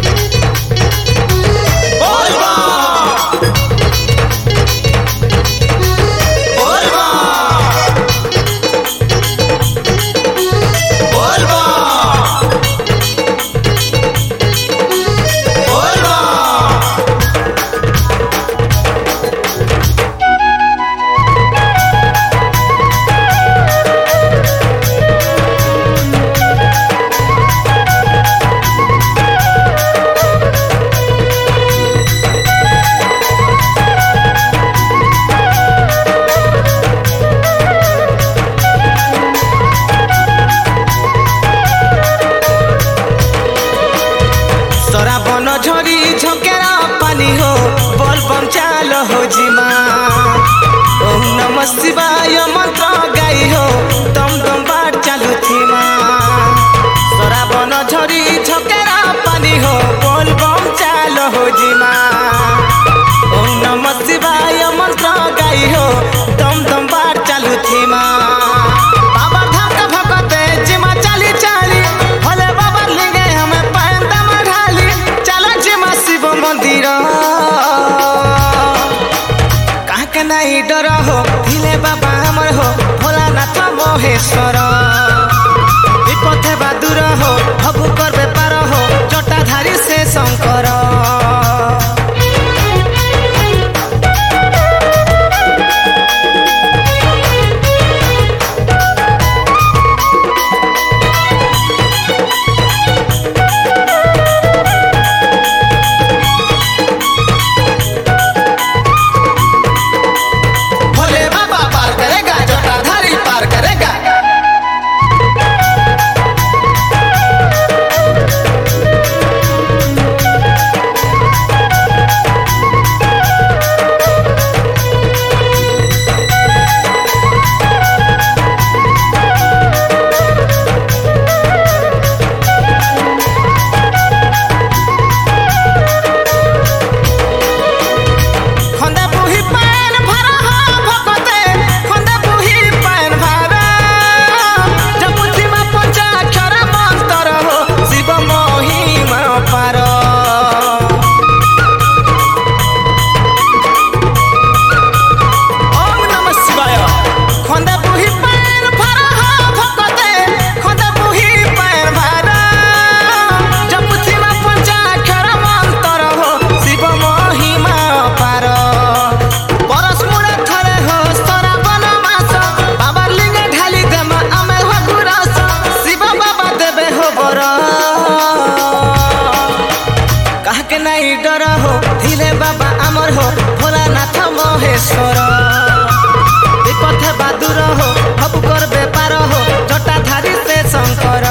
हो जिमा ओम नमः शिवाय मंत्र गाई हो दम दम बाट चालू थीमा सराबन झरी झकेरा पानी हो बोल बम चाल हो जिमा ओम नमः शिवाय मंत्र गाई हो दम दम बाट चालू थीमा बाबा धाम का भगते जिमा चाली चाली भले बाबा लिंगे हमें पैंदा मढ़ाली चला जिमा शिव मंदिर नहीं डर हो धिले बाबा हमर हो भोलानाथ महेश्वर विपथे बादुर हो हबु कर बेपार हो जटाधारी से शंकर नहीं डर हो धिले बाबा अमर हो भोलानाथ महेश्वर विपथे बादुर हो हबु कर बेपार हो जटाधारी से शंकर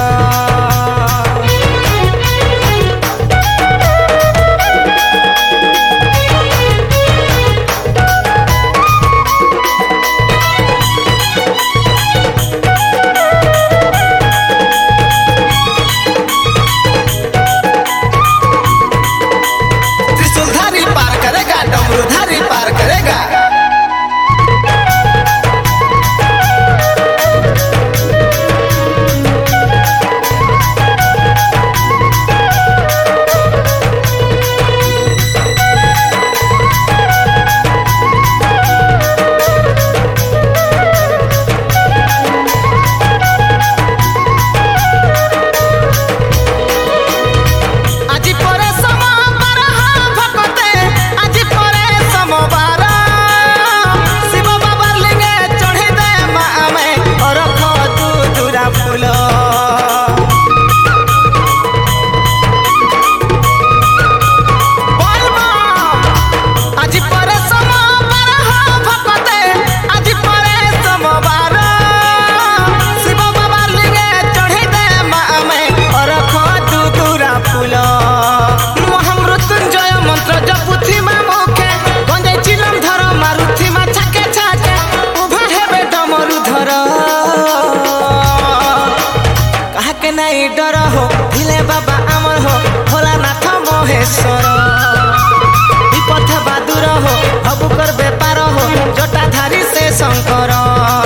नहीं डर हो धिले बाबा अमर हो भोलानाथ महेश्वर विपथे बादुर हो हबु कर बेपार हो जटाधारी से शंकर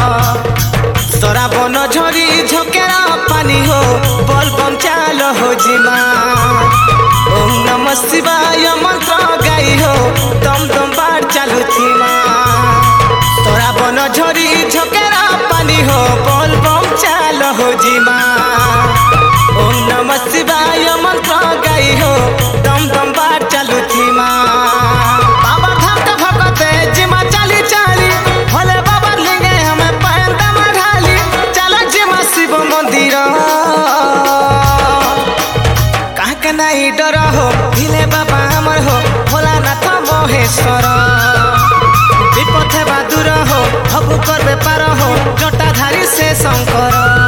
सराबन झरी झकेरा पानी हो बोल बम चाल हो जिमा ओम डर हो हिले बाबा हमर हो भोलानाथ महेश्वर विपद हेबा दूर हो हबु करबे पार हो जटाधारी से शंकर।